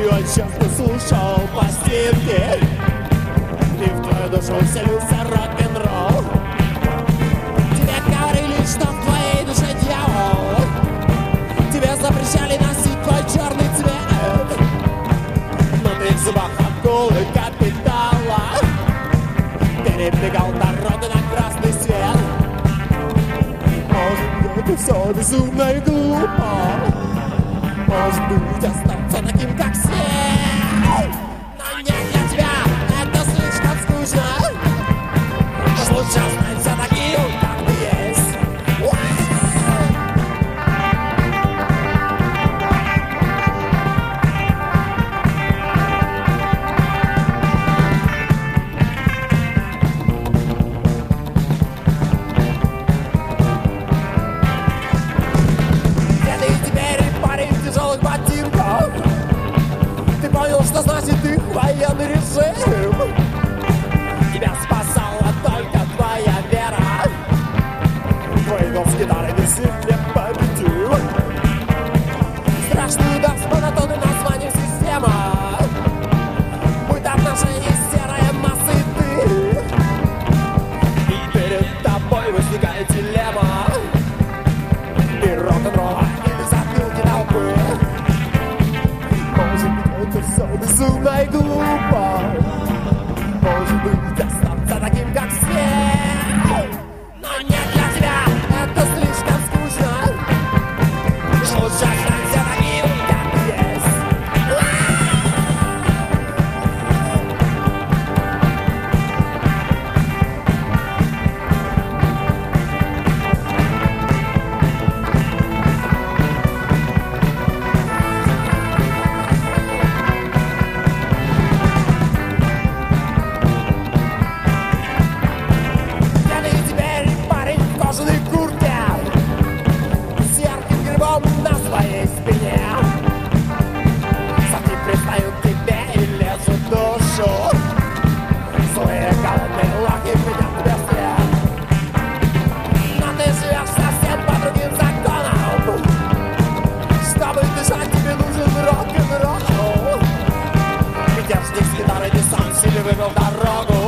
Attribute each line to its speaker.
Speaker 1: радио часто слушал пластинки, и в твою душу вселился рок-н-ролл. Тебе говорили, что в твоей душе дьявол, тебе запрещали носить твой черный цвет, но ты в зубах акулы капитала перебегал дорогу на красный свет. Может, это все безумно и глупо, может быть, остаться таким, как все. Но нет, для тебя это слишком скучно. Уж лучше останься таким, как ты есть. Где ты теперь, парень в тяжелых ботинках? Ты понял, что значит их военный режим? Тебя спасала только твоя вера. Твой голос гитары действительно победил. Страшный удар с монотонным названием «Система». Будь отношение серая масса и ты. И перед тобой возникает дилемма. И рок-н-ролла или затылки толпы. Может быть, это все безумно и глупо. Может быть, остаться таким, как все. Но нет, для тебя это слишком скучно. Уж лучше останься таким, как ты есть. Где ты теперь, парень в кожаной куртке, с ярким грибом на своей спине? Сорти пристают к тебе и лезут в душу. Злые голодные лаки видят тебя вслед. Но ты живешь совсем по другим законам. Чтобы дышать, тебе нужен рок-н-ролл. Мятежник с гитарой, ты сам себе выбрал дорогу.